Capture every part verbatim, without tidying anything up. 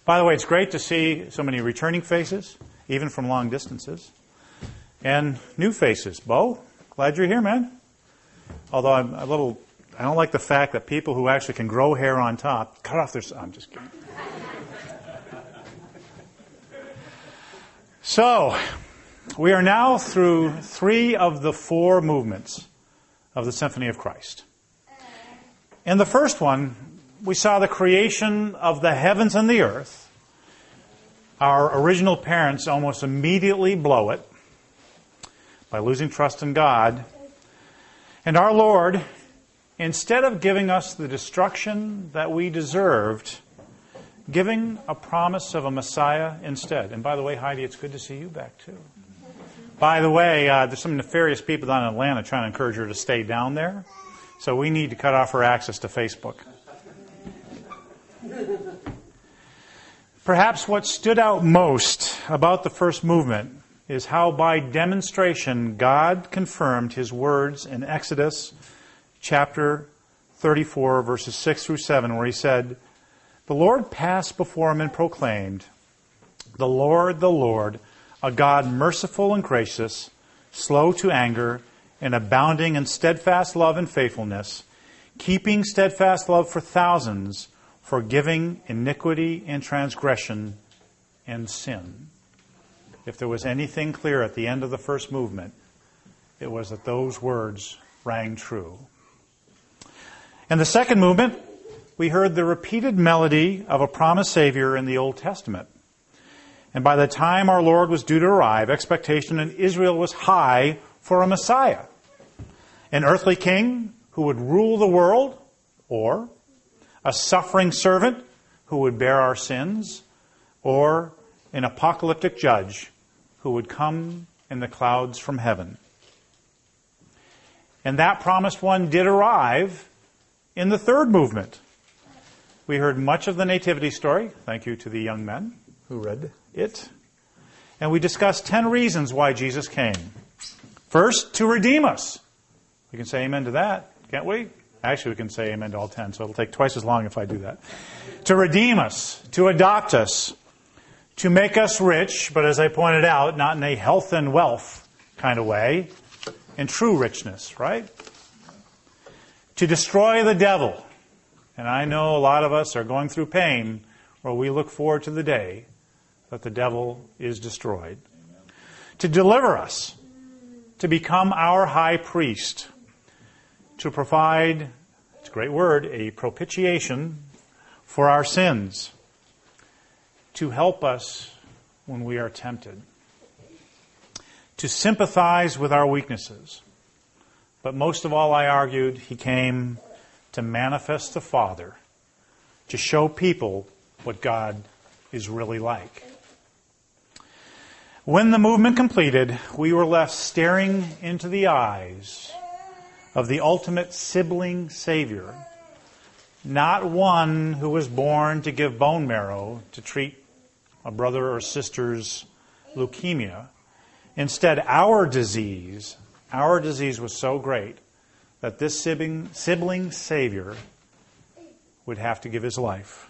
By the way, it's great to see so many returning faces, even from long distances, and new faces. Bo, glad you're here, man. Although I'm a little, I don't like the fact that people who actually can grow hair on top cut off their. I'm just kidding. So, we are now through three of the four movements of the Symphony of Christ. In the first one, we saw the creation of the heavens and the earth. Our original parents almost immediately blow it by losing trust in God. And our Lord, instead of giving us the destruction that we deserved, giving a promise of a Messiah instead. And by the way, Heidi, it's good to see you back too. By the way, uh, there's some nefarious people down in Atlanta trying to encourage her to stay down there. So we need to cut off her access to Facebook. Perhaps what stood out most about the first movement is how by demonstration God confirmed His words in Exodus chapter thirty-four, verses six through seven, where He said, "The Lord passed before him and proclaimed, 'The Lord, the Lord, a God merciful and gracious, slow to anger, and abounding in steadfast love and faithfulness, keeping steadfast love for thousands, forgiving iniquity and transgression and sin.'" If there was anything clear at the end of the first movement, it was that those words rang true. In the second movement, we heard the repeated melody of a promised Savior in the Old Testament. And by the time our Lord was due to arrive, expectation in Israel was high for a Messiah. An earthly king who would rule the world, or a suffering servant who would bear our sins, or an apocalyptic judge who would come in the clouds from heaven. And that promised one did arrive in the third movement. We heard much of the nativity story. Thank you to the young men who read it. And we discussed ten reasons why Jesus came. First, to redeem us. We can say amen to that, can't we? Actually, we can say amen to all ten, so it'll take twice as long if I do that. To redeem us, to adopt us, to make us rich, but as I pointed out, not in a health and wealth kind of way, in true richness, right? To destroy the devil. And I know a lot of us are going through pain where we look forward to the day that the devil is destroyed. Amen. To deliver us, to become our high priest, to provide, it's a great word, a propitiation for our sins, to help us when we are tempted, to sympathize with our weaknesses. But most of all, I argued, He came to manifest the Father, to show people what God is really like. When the movement completed, we were left staring into the eyes of the ultimate sibling Savior, not one who was born to give bone marrow to treat a brother or sister's leukemia. Instead, our disease, our disease was so great that this sibling, sibling Savior would have to give His life.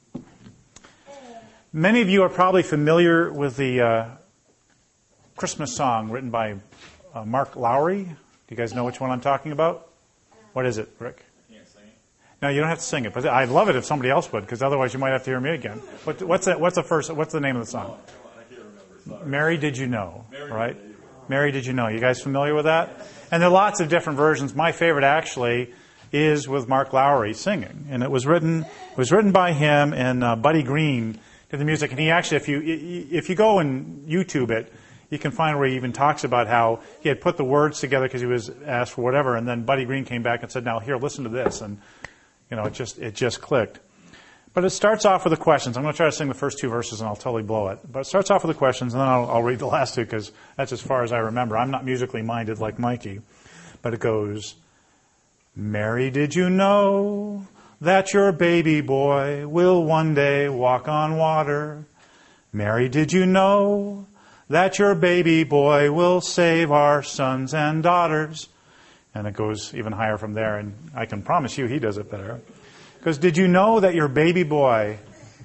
Many of you are probably familiar with the uh, Christmas song written by uh, Mark Lowry. Do you guys know which one I'm talking about? What is it, Rick? I can't sing it. No, you don't have to sing it, but I'd love it if somebody else would, because otherwise you might have to hear me again. What, what's the, what's the first? What's the name of the song? I can't remember. Sorry. Mary, Did You Know? Mary, right? Did You Know. Mary, Did You Know? You guys familiar with that? And there are lots of different versions. My favorite, actually, is with Mark Lowry singing, and it was written it was written by him, and uh, Buddy Green did the music. And he actually, if you if you go and YouTube it, you can find where he even talks about how he had put the words together because he was asked for whatever, and then Buddy Green came back and said, "Now here, listen to this," and you know, it just it just clicked. But it starts off with the questions. I'm going to try to sing the first two verses, and I'll totally blow it. But it starts off with the questions, and then I'll, I'll read the last two because that's as far as I remember. I'm not musically minded like Mikey, but it goes, "Mary, did you know that your baby boy will one day walk on water? Mary, did you know that your baby boy will save our sons and daughters?" And it goes even higher from there, and I can promise you he does it better. Because did you know that your baby boy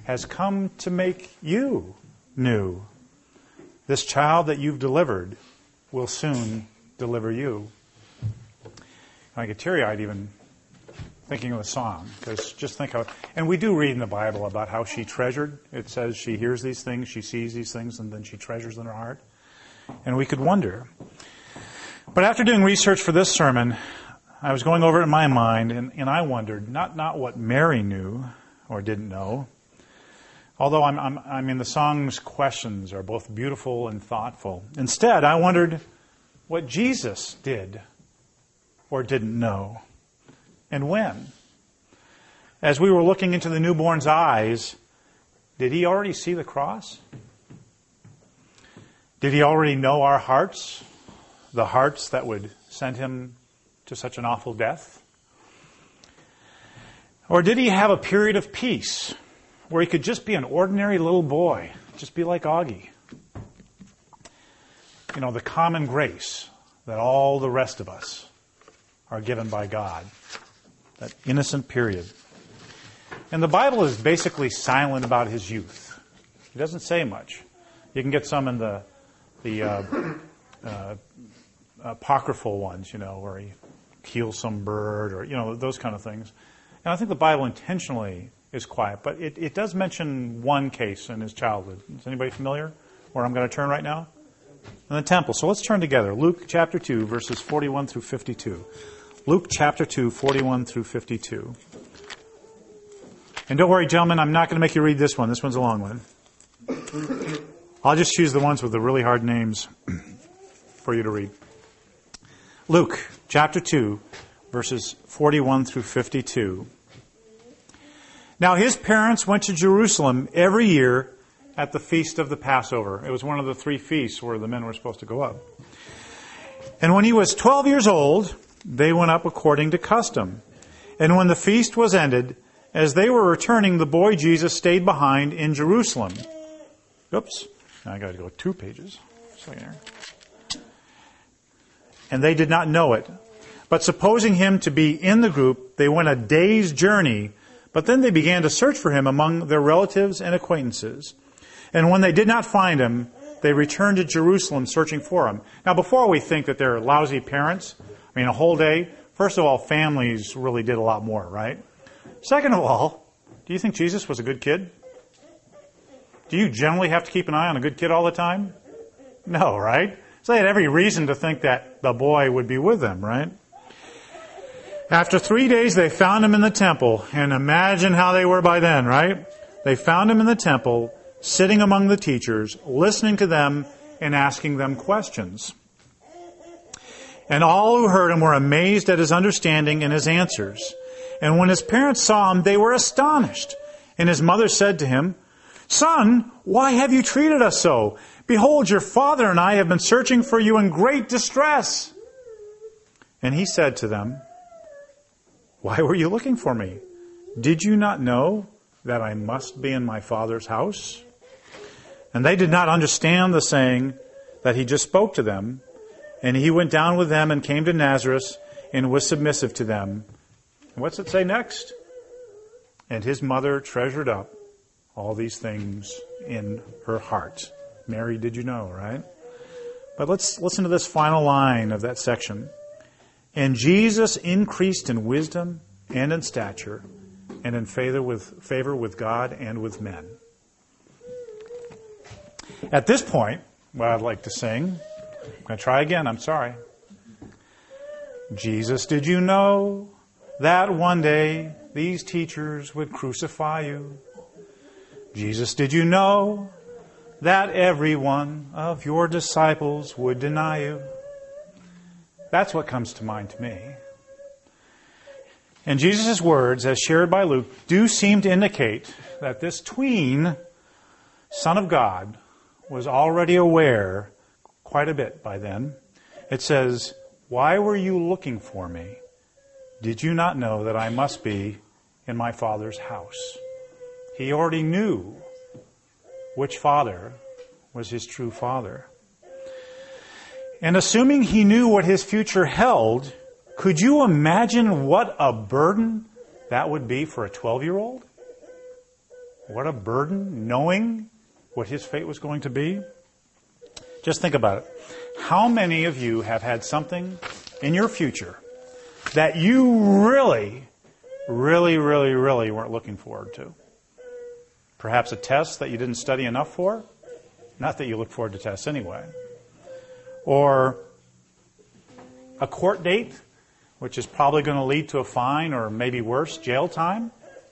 has come to make you new. This child that you've delivered will soon deliver you. I get teary-eyed even thinking of the song, because just think how, and we do read in the Bible about how she treasured. It says she hears these things, she sees these things, and then she treasures them in her heart. And we could wonder. But after doing research for this sermon, I was going over it in my mind, and, and I wondered, not, not what Mary knew or didn't know, although I'm, I'm, I mean the song's questions are both beautiful and thoughtful. Instead, I wondered what Jesus did or didn't know. And when? As we were looking into the newborn's eyes, did he already see the cross? Did he already know our hearts? The hearts that would send him to such an awful death? Or did he have a period of peace where he could just be an ordinary little boy, just be like Augie? You know, the common grace that all the rest of us are given by God. That innocent period. And the Bible is basically silent about his youth. He doesn't say much. You can get some in the the uh, uh, apocryphal ones, you know, where he kills some bird or, you know, those kind of things. And I think the Bible intentionally is quiet. But it, it does mention one case in his childhood. Is anybody familiar where I'm going to turn right now? In the temple. So let's turn together. Luke chapter two, verses forty-one through fifty-two. Luke chapter two, forty-one through fifty-two. And don't worry, gentlemen, I'm not going to make you read this one. This one's a long one. I'll just choose the ones with the really hard names for you to read. Luke chapter two, verses forty-one through fifty-two. Now his parents went to Jerusalem every year at the feast of the Passover. It was one of the three feasts where the men were supposed to go up. And when he was twelve years old, they went up according to custom. And when the feast was ended, as they were returning, the boy Jesus stayed behind in Jerusalem. Oops, I got to go two pages. Second here. And they did not know it. But supposing him to be in the group, they went a day's journey. But then they began to search for him among their relatives and acquaintances. And when they did not find him, they returned to Jerusalem searching for him. Now, before we think that they're lousy parents, I mean, a whole day, first of all, families really did a lot more, right? Second of all, do you think Jesus was a good kid? Do you generally have to keep an eye on a good kid all the time? No, right? So they had every reason to think that the boy would be with them, right? After three days, they found him in the temple. And imagine how they were by then, right? They found him in the temple, sitting among the teachers, listening to them and asking them questions. And all who heard him were amazed at his understanding and his answers. And when his parents saw him, they were astonished. And his mother said to him, "Son, why have you treated us so? Behold, your father and I have been searching for you in great distress." And he said to them, "Why were you looking for me? Did you not know that I must be in my Father's house?" And they did not understand the saying that he just spoke to them. And he went down with them and came to Nazareth and was submissive to them. And what's it say next? And his mother treasured up all these things in her heart. Mary, did you know, right? But let's listen to this final line of that section. And Jesus increased in wisdom and in stature and in favor with, favor with God and with men. At this point, what I'd like to sing, I'm going to try again, I'm sorry. Jesus, did you know that one day these teachers would crucify you? Jesus, did you know that every one of your disciples would deny you? That's what comes to mind to me. And Jesus' words, as shared by Luke, do seem to indicate that this tween Son of God was already aware quite a bit by then. It says, "Why were you looking for me? Did you not know that I must be in my Father's house?" He already knew which father was his true father. And assuming he knew what his future held, could you imagine what a burden that would be for a twelve-year-old? What a burden, knowing what his fate was going to be. Just think about it. How many of you have had something in your future that you really, really, really, really weren't looking forward to? Perhaps a test that you didn't study enough for? Not that you look forward to tests anyway. Or a court date, which is probably going to lead to a fine or maybe worse, jail time.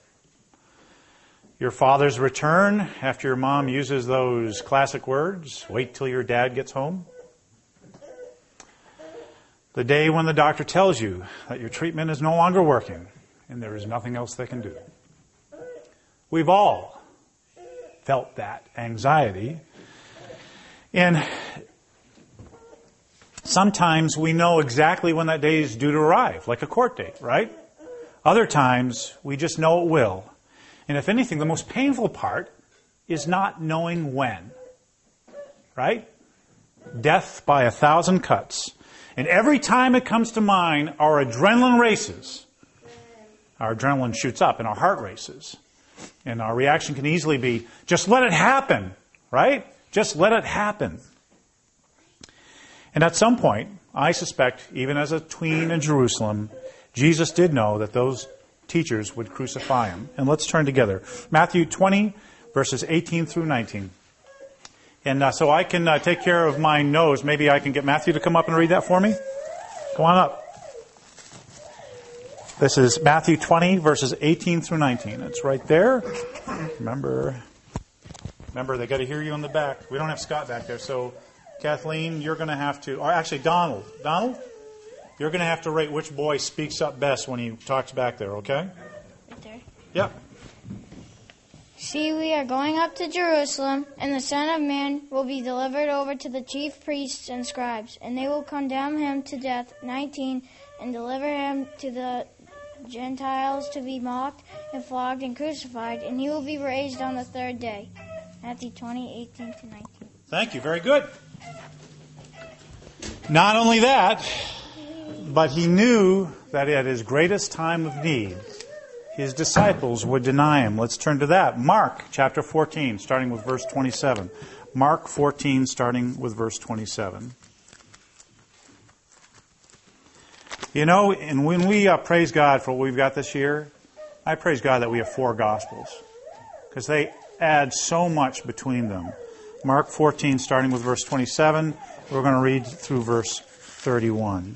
Your father's return after your mom uses those classic words, wait till your dad gets home. The day when the doctor tells you that your treatment is no longer working and there is nothing else they can do. We've all felt that anxiety. And sometimes we know exactly when that day is due to arrive, like a court date, right? Other times we just know it will. And if anything, the most painful part is not knowing when, right? Death by a thousand cuts. And every time it comes to mind, our adrenaline races. Our adrenaline shoots up and our heart races. And our reaction can easily be, just let it happen, right? Just let it happen. And at some point, I suspect, even as a tween in Jerusalem, Jesus did know that those teachers would crucify him. And let's turn together. Matthew twenty, verses eighteen through nineteen. And uh, so I can uh, take care of my nose. Maybe I can get Matthew to come up and read that for me. Come on up. This is Matthew twenty, verses eighteen through nineteen. It's right there. Remember, remember, they got to hear you in the back. We don't have Scott back there, so Kathleen, you're going to have to, or actually Donald. Donald, you're going to have to rate which boy speaks up best when he talks back there, okay? Right there? Yep. See, we are going up to Jerusalem, and the Son of Man will be delivered over to the chief priests and scribes, and they will condemn him to death, nineteen, and deliver him to the Gentiles to be mocked and flogged and crucified, and he will be raised on the third day. Matthew twenty, eighteen to nineteen. Thank you. Very good. Not only that, but he knew that at his greatest time of need, his disciples would deny him. Let's turn to that. Mark chapter fourteen, starting with verse twenty-seven. Mark fourteen, starting with verse twenty-seven. You know, and when we uh, praise God for what we've got this year, I praise God that we have four Gospels, because they add so much between them. Mark fourteen, starting with verse twenty-seven. We're going to read through verse thirty-one.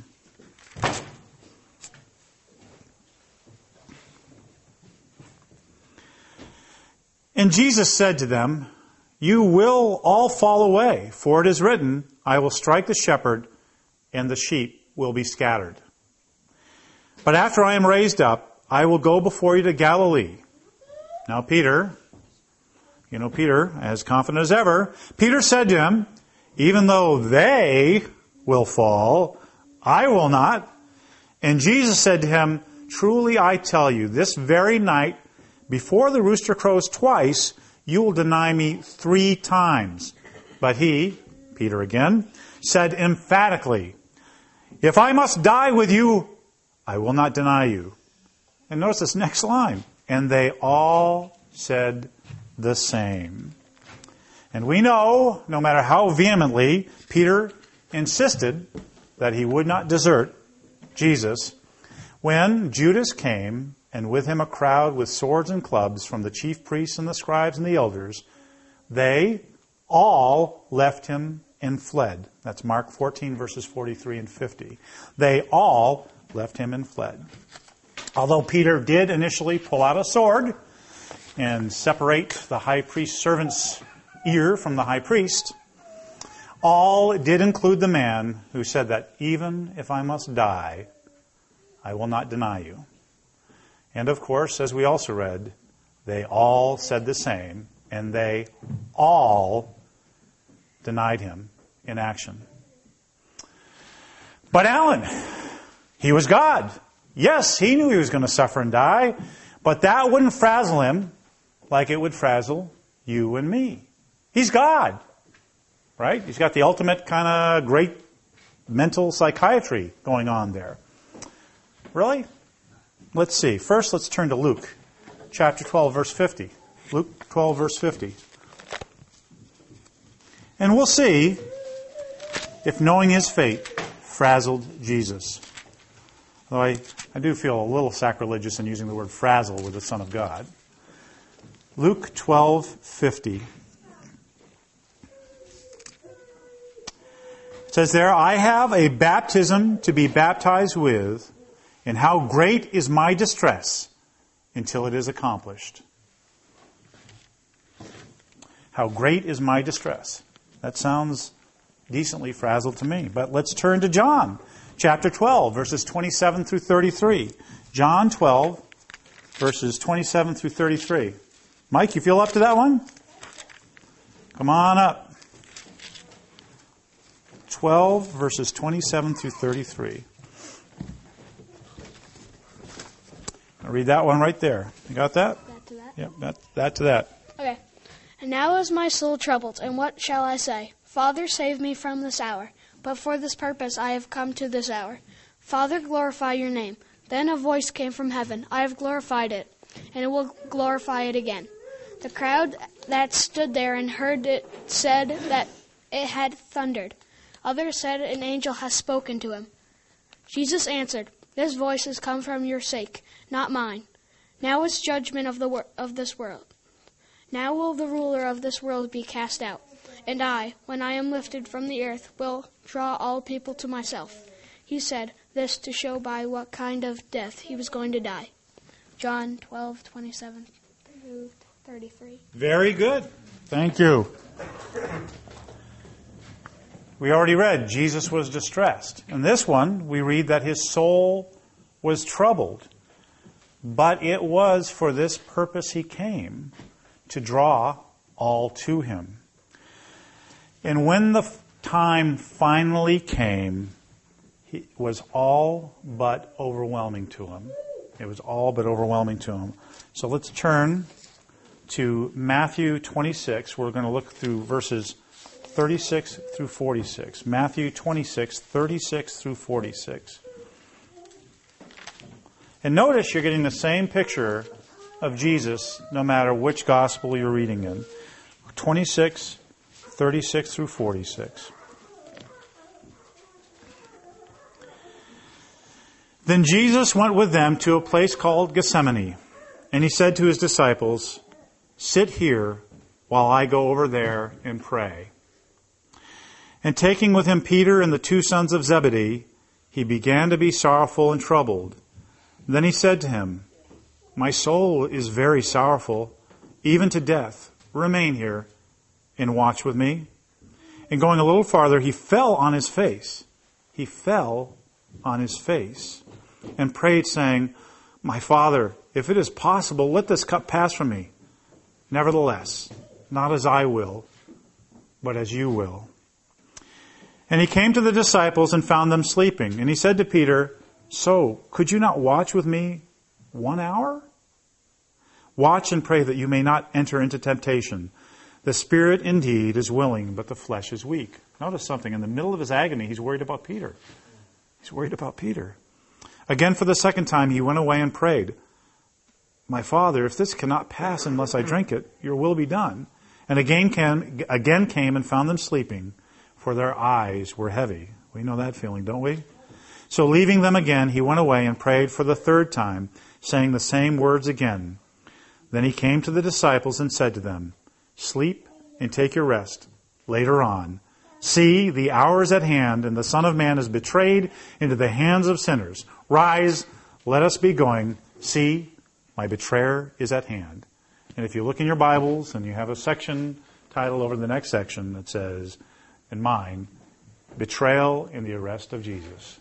And Jesus said to them, you will all fall away, for it is written, I will strike the shepherd, and the sheep will be scattered. But after I am raised up, I will go before you to Galilee. Now Peter, you know Peter, as confident as ever, Peter said to him, even though they will fall, I will not. And Jesus said to him, truly I tell you, this very night, before the rooster crows twice, you will deny me three times. But he, Peter again, said emphatically, if I must die with you, I will not deny you. And notice this next line. And they all said the same. And we know, no matter how vehemently Peter insisted that he would not desert Jesus, when Judas came, and with him a crowd with swords and clubs from the chief priests and the scribes and the elders, they all left him and fled. That's Mark fourteen, verses forty-three and fifty. They all left him and fled. Although Peter did initially pull out a sword and separate the high priest's servant's ear from the high priest, all did include the man who said that even if I must die, I will not deny you. And of course, as we also read, they all said the same, and they all denied him in action. But Alan, he was God. Yes, he knew he was going to suffer and die, but that wouldn't frazzle him like it would frazzle you and me. He's God, right? He's got the ultimate kind of great mental psychiatry going on there. Really? Let's see. First, let's turn to Luke chapter twelve, verse fifty. Luke twelve, verse fifty. And we'll see if knowing his fate frazzled Jesus. Though I, I do feel a little sacrilegious in using the word frazzle with the Son of God. Luke twelve fifty. It says there, I have a baptism to be baptized with, and how great is my distress until it is accomplished. How great is my distress. That sounds decently frazzled to me. But let's turn to John, chapter twelve, verses twenty-seven through thirty-three. John twelve, verses twenty-seven through thirty-three. Mike, you feel up to that one? Come on up. twelve, verses twenty-seven through thirty-three. I'll read that one right there. You got that? That to that? Yep, that, that to that. Okay. And now is my soul troubled, and what shall I say? Father, save me from this hour. But for this purpose I have come to this hour. Father, glorify your name. Then a voice came from heaven. I have glorified it, and it will glorify it again. The crowd that stood there and heard it said that it had thundered. Others said an angel has spoken to him. Jesus answered, this voice has come from your sake, not mine. Now is judgment of the wor- of this world. Now will the ruler of this world be cast out. And I, when I am lifted from the earth, will draw all people to myself. He said this to show by what kind of death he was going to die. John twelve, twenty-seven through thirty-three. Very good. Thank you. We already read Jesus was distressed. In this one, we read that his soul was troubled. But it was for this purpose he came, to draw all to him. And when the time finally came, it was all but overwhelming to him. It was all but overwhelming to him. So let's turn to Matthew twenty-six. We're going to look through verses thirty-six through forty-six. Matthew twenty-six, thirty-six through forty-six. And notice you're getting the same picture of Jesus no matter which gospel you're reading in. twenty-six, thirty-six through forty-six. Then Jesus went with them to a place called Gethsemane, and he said to his disciples, sit here while I go over there and pray. And taking with him Peter and the two sons of Zebedee, he began to be sorrowful and troubled. Then he said to him, my soul is very sorrowful, even to death. Remain here and watch with me. And going a little farther, he fell on his face. He fell on his face and prayed, saying, my Father, if it is possible, let this cup pass from me. Nevertheless, not as I will, but as you will. And he came to the disciples and found them sleeping. And he said to Peter, so, could you not watch with me one hour? Watch and pray that you may not enter into temptation. The spirit indeed is willing, but the flesh is weak. Notice something. In the middle of his agony, he's worried about Peter. He's worried about Peter. Again, for the second time, he went away and prayed, my Father, if this cannot pass unless I drink it, your will be done. And again came, again came and found them sleeping, for their eyes were heavy. We know that feeling, don't we? So leaving them again, he went away and prayed for the third time, saying the same words again. Then he came to the disciples and said to them, sleep and take your rest. Later on, see, the hour is at hand, and the Son of Man is betrayed into the hands of sinners. Rise, let us be going. See, my betrayer is at hand. And if you look in your Bibles and you have a section title over the next section that says, in mine, Betrayal in the Arrest of Jesus.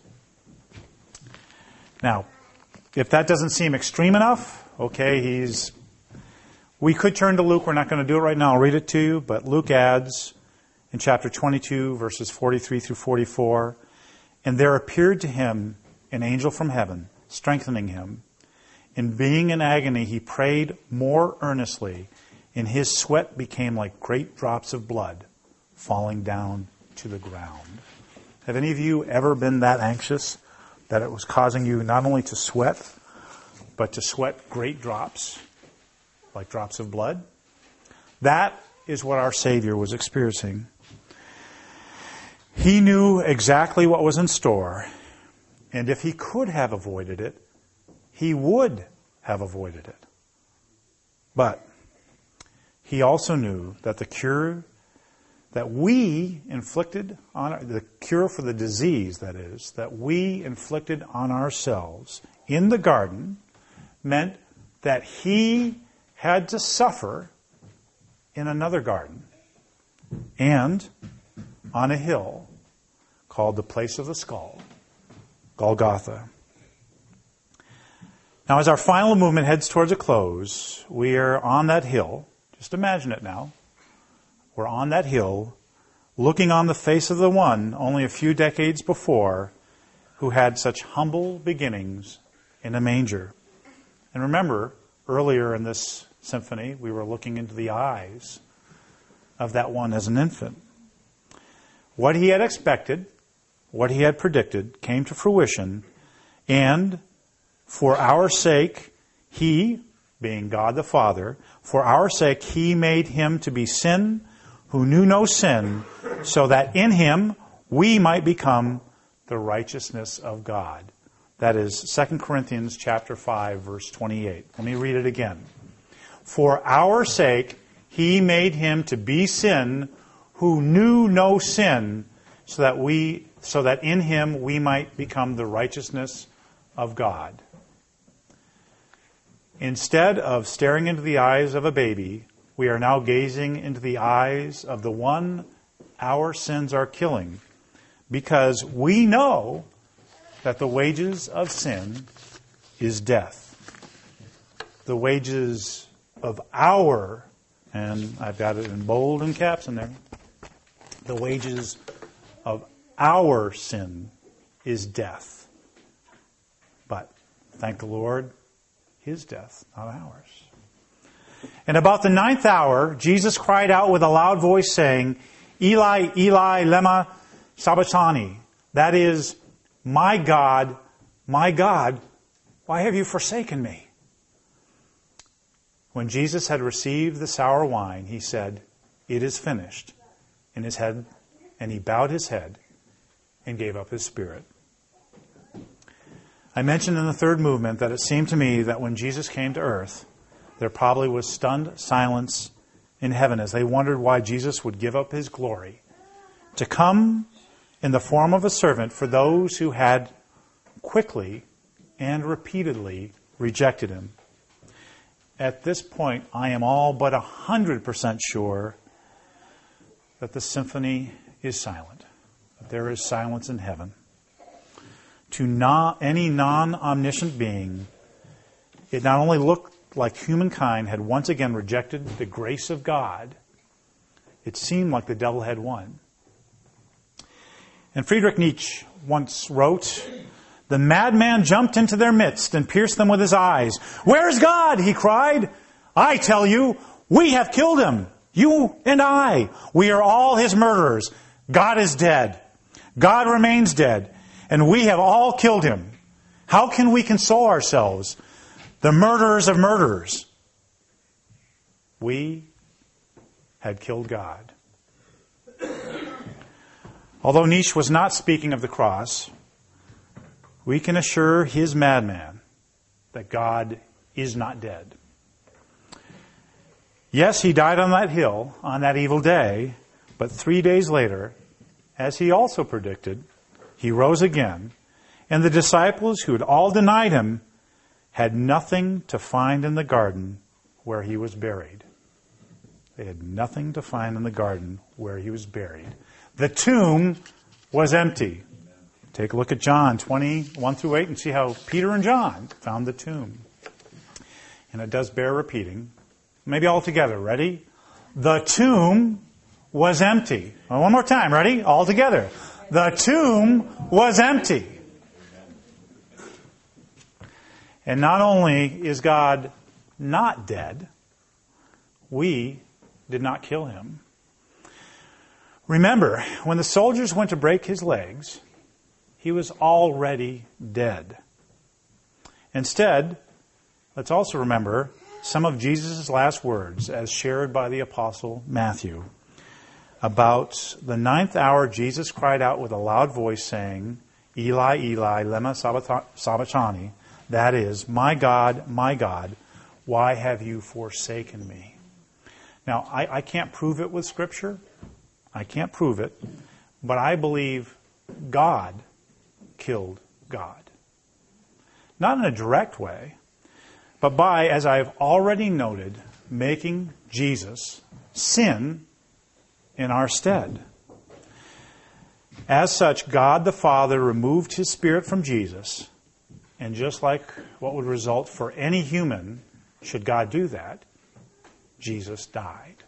Now, if that doesn't seem extreme enough, okay, he's... We could turn to Luke. We're not going to do it right now. I'll read it to you. But Luke adds in chapter twenty-two, verses forty-three through forty-four, and there appeared to him an angel from heaven, strengthening him. And being in agony, he prayed more earnestly, and his sweat became like great drops of blood falling down to the ground. Have any of you ever been that anxious that it was causing you not only to sweat, but to sweat great drops, like drops of blood? That is what our Savior was experiencing. He knew exactly what was in store, and if he could have avoided it, he would have avoided it. But he also knew that the cure that we inflicted on, the cure for the disease, that is, that we inflicted on ourselves in the garden meant that he had to suffer in another garden and on a hill called the Place of the Skull, Golgotha. Now, as our final movement heads towards a close, we are on that hill. Just imagine it now. We're on that hill, looking on the face of the one only a few decades before who had such humble beginnings in a manger. And remember, earlier in this symphony, we were looking into the eyes of that one as an infant. What he had expected, what he had predicted, came to fruition, and for our sake, he, being God the Father, for our sake, he made him to be sin who knew no sin, so that in him we might become the righteousness of God. That is Second Corinthians chapter five, verse twenty-eight. Let me read it again. For our sake, he made him to be sin who knew no sin, so that we, so that in him we might become the righteousness of God. Instead of staring into the eyes of a baby, we are now gazing into the eyes of the one our sins are killing, because we know that the wages of sin is death. The wages of our, and I've got it in bold and caps in there, the wages of our sin is death. But thank the Lord, his death, not ours. And about the ninth hour, Jesus cried out with a loud voice, saying, Eli, Eli, lema sabachthani. That is, my God, my God, why have you forsaken me? When Jesus had received the sour wine, he said, it is finished, in his head, and he bowed his head and gave up his spirit. I mentioned in the third movement that it seemed to me that when Jesus came to earth, there probably was stunned silence in heaven as they wondered why Jesus would give up his glory to come in the form of a servant for those who had quickly and repeatedly rejected him. At this point, I am all but one hundred percent sure that the symphony is silent, that there is silence in heaven. To not, any non-omniscient being, it not only looked like humankind had once again rejected the grace of God, it seemed like the devil had won. And Friedrich Nietzsche once wrote, the madman jumped into their midst and pierced them with his eyes. Where is God? He cried. I tell you, we have killed him. You and I. We are all his murderers. God is dead. God remains dead. And we have all killed him. How can we console ourselves? The murderers of murderers. We had killed God. Although Nietzsche was not speaking of the cross, we can assure his madman that God is not dead. Yes, he died on that hill on that evil day, but three days later, as he also predicted, he rose again, and the disciples who had all denied him had nothing to find in the garden where he was buried. They had nothing to find in the garden where he was buried. The tomb was empty. Take a look at John twenty, one through eight and see how Peter and John found the tomb. And it does bear repeating. Maybe all together. Ready? The tomb was empty. Well, one more time. Ready? All together. The tomb was empty. And not only is God not dead, we did not kill him. Remember, when the soldiers went to break his legs, he was already dead. Instead, let's also remember some of Jesus' last words as shared by the Apostle Matthew. About the ninth hour, Jesus cried out with a loud voice, saying, Eli, Eli, lema sabachthani, that is, my God, my God, why have you forsaken me? Now, I, I can't prove it with Scripture. I can't prove it. But I believe God killed God. Not in a direct way, but by, as I've already noted, making Jesus sin in our stead. As such, God the Father removed His Spirit from Jesus, and just like what would result for any human, should God do that, Jesus died.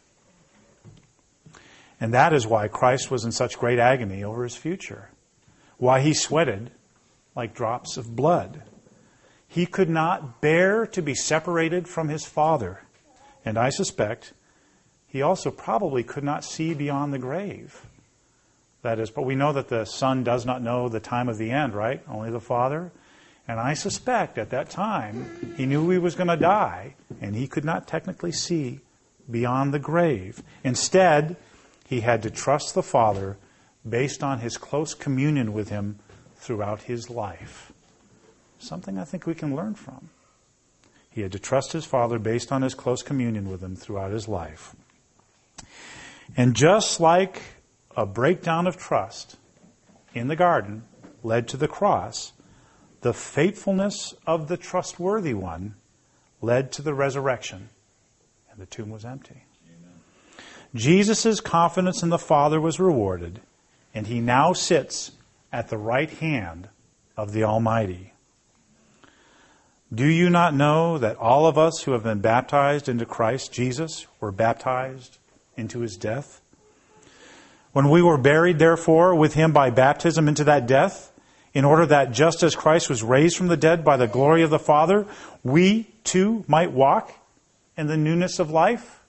And that is why Christ was in such great agony over His future. Why He sweated like drops of blood. He could not bear to be separated from His Father. And I suspect He also probably could not see beyond the grave. That is, but we know that the Son does not know the time of the end, right? Only the Father. And I suspect at that time He knew He was going to die, and He could not technically see beyond the grave. Instead, He had to trust the Father based on His close communion with Him throughout His life. Something I think we can learn from. He had to trust His Father based on His close communion with Him throughout His life. And just like a breakdown of trust in the garden led to the cross, the faithfulness of the trustworthy one led to the resurrection, and the tomb was empty. Jesus' confidence in the Father was rewarded, and He now sits at the right hand of the Almighty. Do you not know that all of us who have been baptized into Christ Jesus were baptized into His death? When we were buried, therefore, with Him by baptism into that death, in order that just as Christ was raised from the dead by the glory of the Father, we too might walk in the newness of life?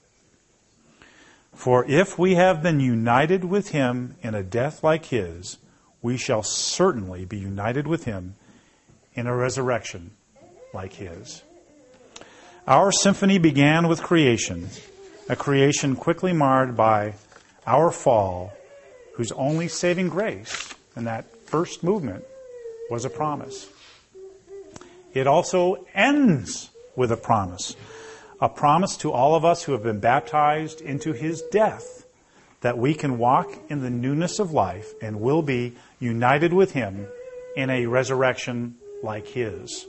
For if we have been united with Him in a death like His, we shall certainly be united with Him in a resurrection like His. Our symphony began with creation, a creation quickly marred by our fall, whose only saving grace in that first movement was a promise. It also ends with a promise. A promise to all of us who have been baptized into His death, that we can walk in the newness of life and will be united with Him in a resurrection like His.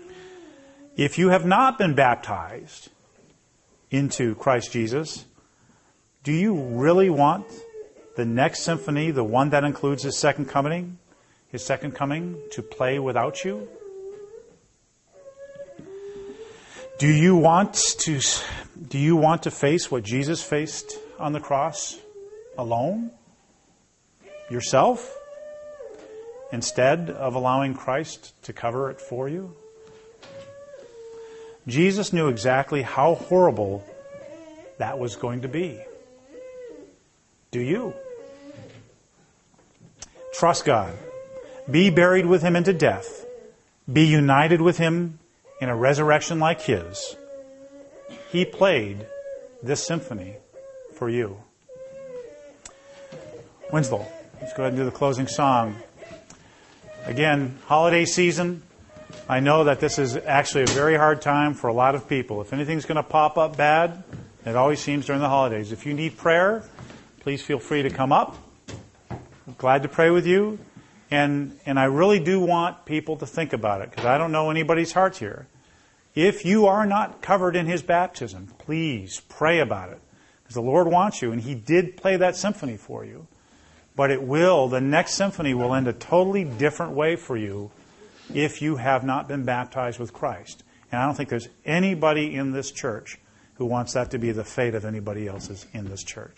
If you have not been baptized into Christ Jesus, do you really want the next symphony, the one that includes His second coming, His second coming, to play without you? Do you want to do you want to face what Jesus faced on the cross alone? Yourself? Instead of allowing Christ to cover it for you? Jesus knew exactly how horrible that was going to be. Do you? Trust God. Be buried with Him into death. Be united with Him in a resurrection like His. He played this symphony for you. Winslow, let's go ahead and do the closing song. Again, holiday season. I know that this is actually a very hard time for a lot of people. If anything's going to pop up bad, it always seems during the holidays. If you need prayer, please feel free to come up. I'm glad to pray with you. And and I really do want people to think about it, because I don't know anybody's hearts here. If you are not covered in His baptism, please pray about it. Because the Lord wants you, and He did play that symphony for you. But it will, the next symphony will end a totally different way for you if you have not been baptized with Christ. And I don't think there's anybody in this church who wants that to be the fate of anybody else's in this church.